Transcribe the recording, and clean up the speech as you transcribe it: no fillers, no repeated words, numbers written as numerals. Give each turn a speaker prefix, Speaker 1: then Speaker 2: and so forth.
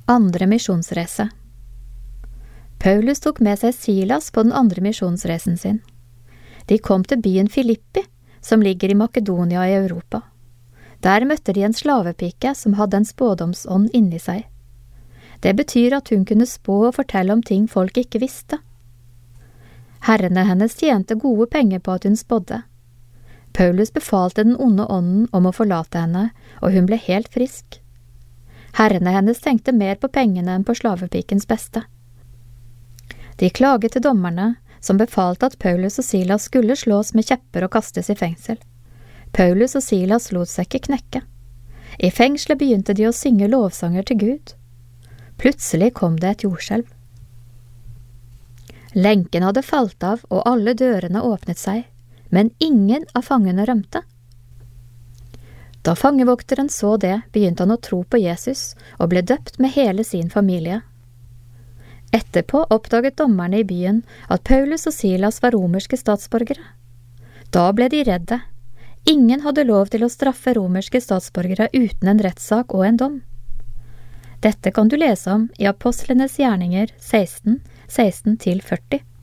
Speaker 1: Andre misjonsreise. Paulus tok med seg Silas på den andre misjonsreisen sin. De kom til byen Filippi, som ligger i Makedonia i Europa. Der møtte de en slavepike som hadde en spådomsånd inni seg. Det betyr at hun kunne spå og fortelle om ting folk ikke visste. Herrene hennes tjente gode penger på at hun spådde. Paulus befalte den onde ånden om å forlate henne, og hun ble helt frisk. Herrene hennes tenkte mer på pengene enn på slavepikens beste. De klaget til dommerne, som befalte at Paulus og Silas skulle slås med kjepper og kastes i fengsel. Paulus og Silas lot seg ikke knekke. I fengselet begynte de å synge lovsanger til Gud. Plutselig kom det et jordskjelv. Lenken hadde falt av, og alle dørene åpnet seg, men ingen av fangene rømte. Da fangevokteren så det, begynte han å tro på Jesus og ble døpt med hele sin familie. Etterpå oppdaget dommerne i byen at Paulus og Silas var romerske statsborgere. Da ble de redde. Ingen hadde lov til å straffe romerske statsborgere uten en rettssak og en dom. Dette kan du lese om i Apostlenes gjerninger 16, 16-40.